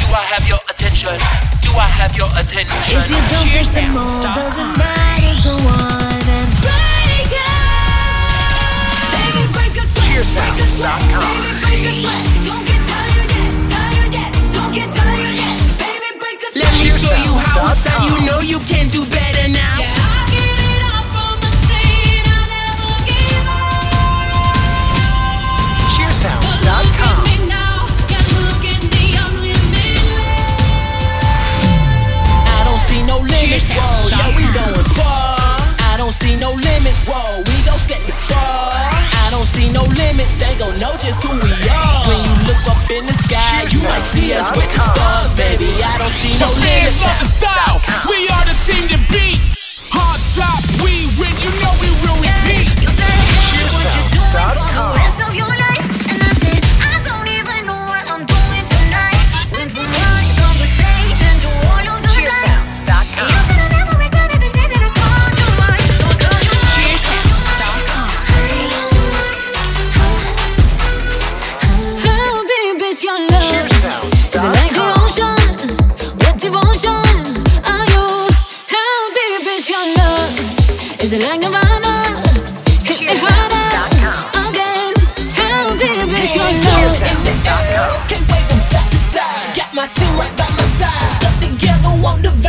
I have your attention? Do I have your attention? If you don't get some more, doesn't matter, go on and break it. Baby, break a sweat. Cheersounds.com. Baby, break a sweat. Don't get tired yet, tired yet. Don't get tired yet. Baby, break a sweat. Let me show you how it's done. You know you can do better now. Yeah, I get it all from the scene. I never give up. Cheersounds.com. Look at me now. Yeah, look at me. I'm limitless. I don't see no limits. Whoa, yeah, we going far. I don't see no limits. Whoa, we gon' set the bar. I don't see no limits. They gon' know just who we are. When you look up in the sky, you might see us with the stars, baby. I don't see no limits. Style. We are the team to beat. Hard top, we win. You know we will repeat. You said, hey, what you doing for the Cheersounds.com. rest of your life? And I said, I don't even know what I'm doing tonight. Went from one conversation to all of the time. Cheersounds.com. You said I never regret every day that I called you mine. So call you Cheersounds.com. How deep is your love? Is it like the Cheersounds.com. ocean? What devotion are you? How deep is your love? Is it like Nirvana? Hit me harder again. How deep is your love? Can't wait from side to side. Got my team right by my side. Stuck together, won't divide.